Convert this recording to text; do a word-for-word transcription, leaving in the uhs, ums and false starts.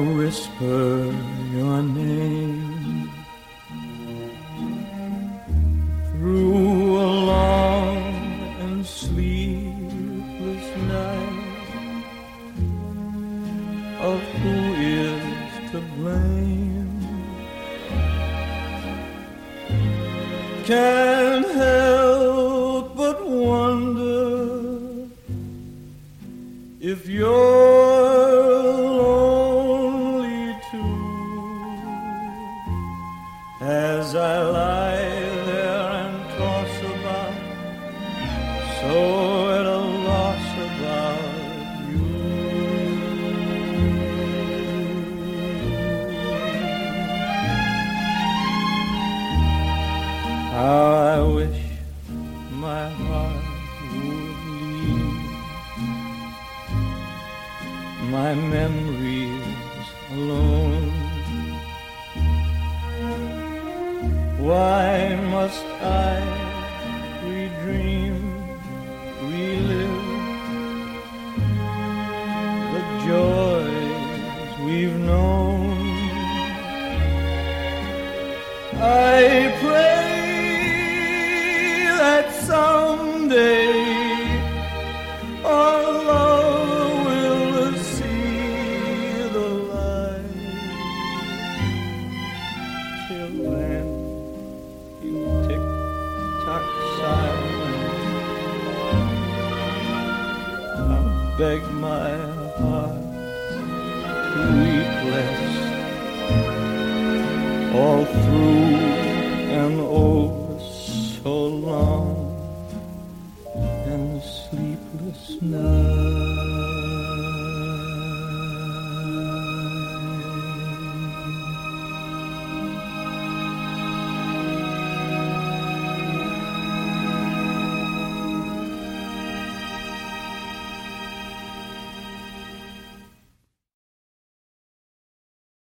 whisper your name through a long and sleepless night of who is to blame. Can't help but wonder if you're lonely too, as I lie there and toss about, so at a loss about you. How I wish my heart would leave my memories alone. Why must I redream, relive the joys we've known? I pray that someday our love will see the light. Till then, you tick-tock silent, I'll beg my heart to weep less, all through and over so long and sleepless night.